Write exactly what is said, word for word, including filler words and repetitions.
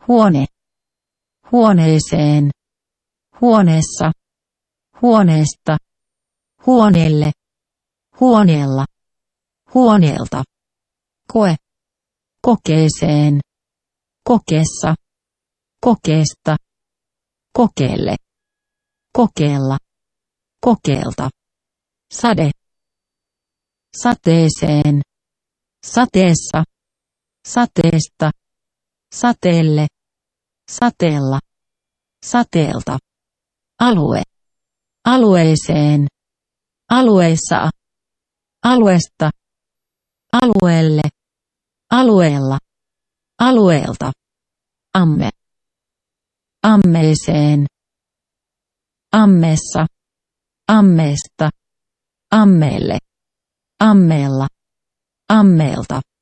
huone, huoneeseen, huoneessa, huoneesta, huoneelle, huoneella, huoneelta. Koe, kokeeseen, kokeessa, kokeesta, kokeelle, kokeella, kokeelta. Sade, sateeseen, sateessa, sateesta, sateelle, sateella, sateelta. Alue, alueeseen, alueessa, aluesta, alueelle, alueella, alueelta. Amme, ammeeseen, ammessa, ammeesta, ammeelle, ammeella, ammeelta.